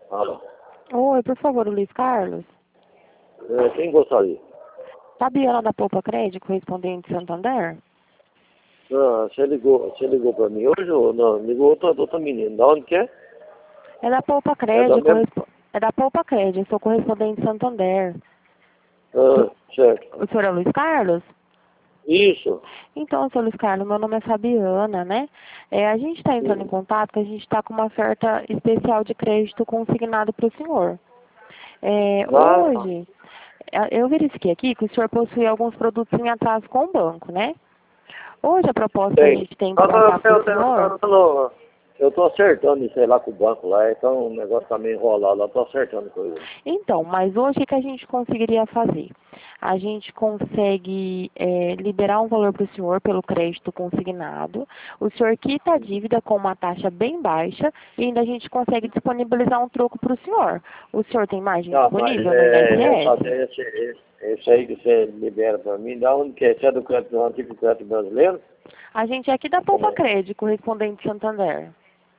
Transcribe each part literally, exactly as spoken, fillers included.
Alô. Oi, por favor, o Luiz Carlos. É, quem gostaria? Fabiana da Poupa Crédito, correspondente de Santander? Ah, você ligou, você ligou pra mim hoje ou não? Ligou outra, outra menina. Da onde que é? É da Poupa É da Crédito, mesma? correspo... é da Poupa Crédito, eu sou correspondente de Santander. Ah, certo. O senhor é o Luiz Carlos? Isso. Então, senhor Luiz Carlos, meu nome é Fabiana, né? É, a gente está entrando em Hum. contato porque a gente está com uma oferta especial de crédito consignado para o senhor. É, Ah, hoje, é, eu verifiquei aqui que o senhor possui alguns produtos em atraso com o banco, né? Hoje a proposta que a tem. gente tem Ah, para não, passar para eu, o senhor... eu, eu, eu tô acertando isso aí lá com o banco lá, então o negócio tá meio enrolado lá, eu tô acertando com ele. Então, mas hoje o que a gente conseguiria fazer? A gente consegue é, liberar um valor para o senhor pelo crédito consignado, o senhor quita a dívida com uma taxa bem baixa e ainda a gente consegue disponibilizar um troco para o senhor. O senhor tem margem Não, mas disponível no é, essa, I N S S? esse, esse, esse aí que você libera pra mim, da onde que é? Você é do crédito, do antigo crédito brasileiro? A gente é aqui da Poupa Crédito, correspondente de Santander.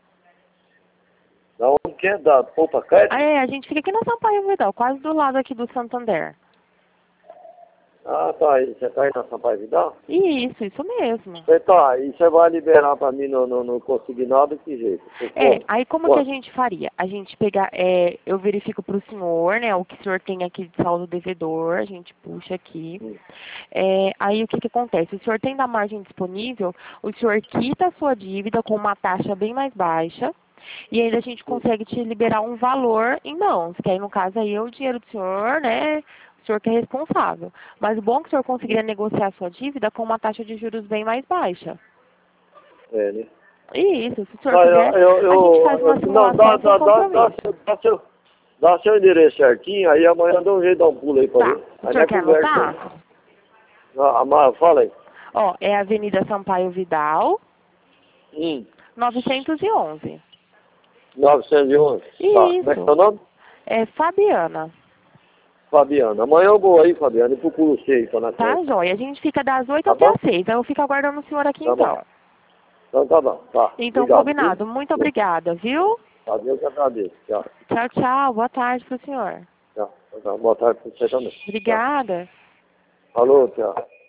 Da onde que é? Da Poupa Crédito? Ah, é, a gente fica aqui na Sampaio Vidal, quase do lado aqui do Santander. Ah, tá aí. Você tá aí na Sampaio Vidal? Isso, isso mesmo. Você tá, e você vai liberar pra mim no, no, no consignado de que jeito? Por É, como? aí como que a Quanto? gente faria? A gente pegar, é, eu verifico para o senhor, né, o que o senhor tem aqui de saldo devedor, a gente puxa aqui. Hum. É, aí o que que acontece? O senhor tem da margem disponível, o senhor quita a sua dívida com uma taxa bem mais baixa e ainda a gente Hum. consegue te liberar um valor em mãos, que aí no caso aí é o dinheiro do senhor, né, o senhor que é responsável. Mas o bom é que o senhor conseguiria negociar a sua dívida com uma taxa de juros bem mais baixa. É, né? Isso, se o senhor Tá, eu, quiser, eu, a gente eu, faz uma eu- não, dá, simulação sem dá, dá, dá, compromisso. seu, dá, seu, dá seu endereço certinho, aí amanhã dá um jeito de dar um pulo aí pra Tá, ver. o Aí senhor nós quer conversa aí. anotar? Ah, Amaro, fala aí. Ó, é Avenida Sampaio Vidal, Hum. novecentos e onze. novecentos e onze. Tá, como é que é Isso, o nome? é Fabiana. Fabiana. Amanhã eu vou aí, Fabiana, e procuro você aí pra nós Tá, conversar. joia? A gente fica das oito Tá até bom? as seis. Aí eu fico aguardando o senhor aqui Tá bom. então. Então tá bom, tá. Então, Obrigado, viu? combinado. Muito obrigada, viu? Adeus, agradeço. Tchau. Tchau, tchau. Boa tarde pro senhor. Tchau. Tchau. Boa tarde pra você também. Tchau. Obrigada. Alô, tchau.